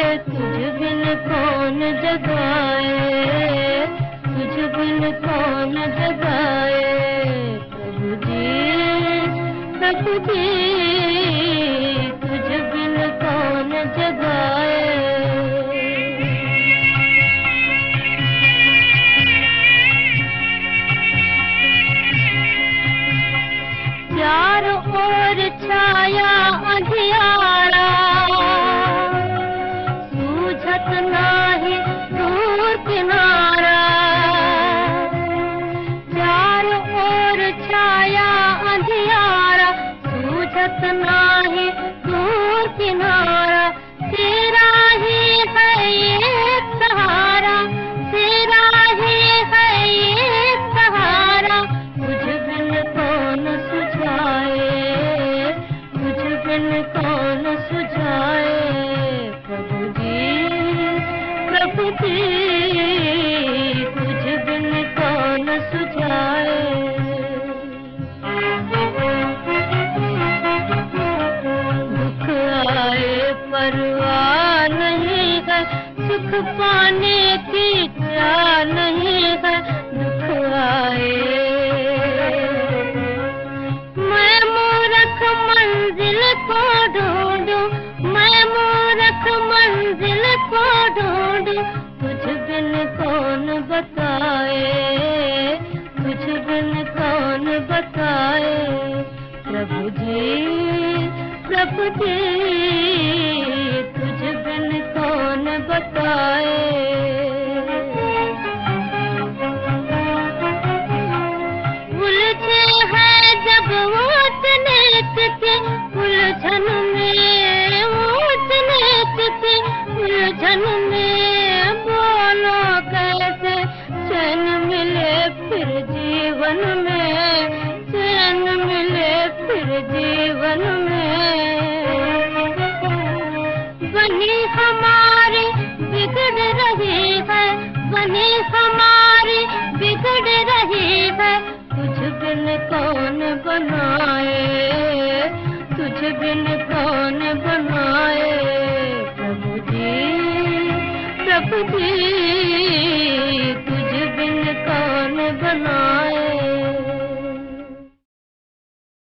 तुझ बिन कौन जगाए, तुझ बिन कौन जगाए। प्रभु जी तुझ बिन कौन जगाए। चारों ओर छाया अंधियारा, सूझत नाही दूर किनारा। चारों ओर छाया अंधियारा, सूझत नाही दूर किनारा। तेरा ही है ये सहारा, तेरा ही है ये सहारा। तुझ बिन कौन सुझाए, तुझ बिन कौन सुझाए। प्रभु जी तुझ बिन कौन सुझाए। दुख आए परवाह नहीं है, सुख पाने की चाह नहीं है। दुख आए मैं मूर्ख मंजिल को ढूंढूं, मैं मूर्ख मंजिल को ढूंढूं। तुझ बिन कौन बताए, तुझ बिन कौन बताए। प्रभु जी तुझ बिन कौन बताए। उलझे हैं जब ऊंच नीच के उलझन में, ऊंच नीच के उलझन में। बोलो कैसे चैन मिले फिर जीवन में, चैन मिले फिर जीवन में। बनी हमारी बिगड़ रही है, बनी हमारी बिगड़ रही है। तुझ बिन कौन बनाए, तुझ बिन कौन बनाए। प्रभु जी